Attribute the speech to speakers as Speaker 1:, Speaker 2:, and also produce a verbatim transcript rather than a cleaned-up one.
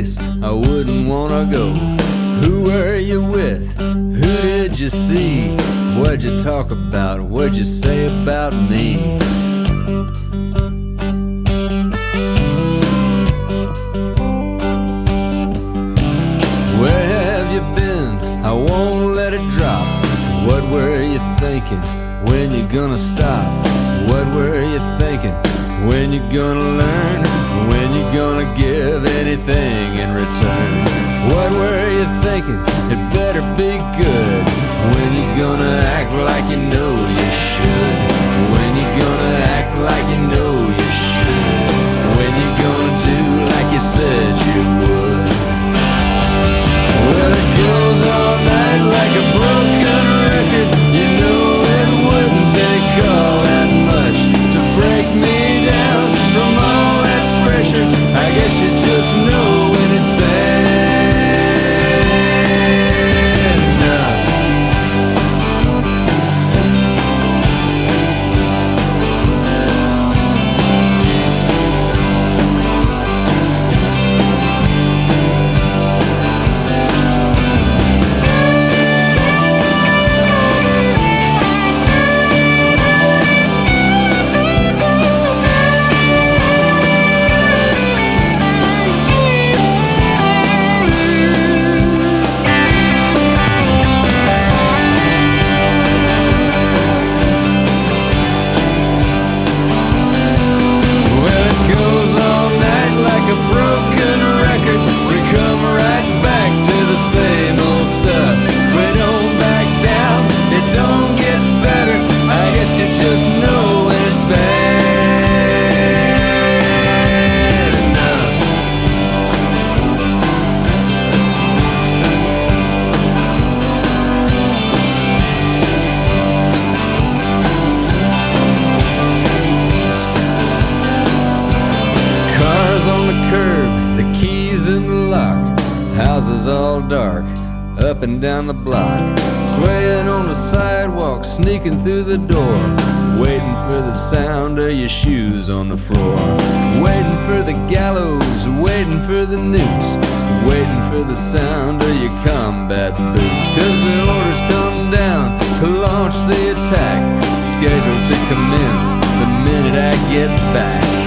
Speaker 1: place I wouldn't wanna go. Who were you with? Who did you see? What'd you talk about? What'd you say about me? Where have you been? I won't let it drop. What were you thinking? When you gonna stop? What were you thinking? When you gonna learn? When you gonna give anything in return? What were you thinking? It better be good. When you gonna act like you know you should? When you gonna act like you know you should? When you gonna do like you said you would? Well, it goes all night like a broken record. You know it wouldn't take all that much to break me down from all that pressure. I guess you just know when it's bad enough. Up and down the block, swaying on the sidewalk, sneaking through the door, waiting for the sound of your shoes on the floor, waiting for the gallows, waiting for the noose, waiting for the sound of your combat boots. Cause the orders come down to launch the attack, scheduled to commence the minute I get back.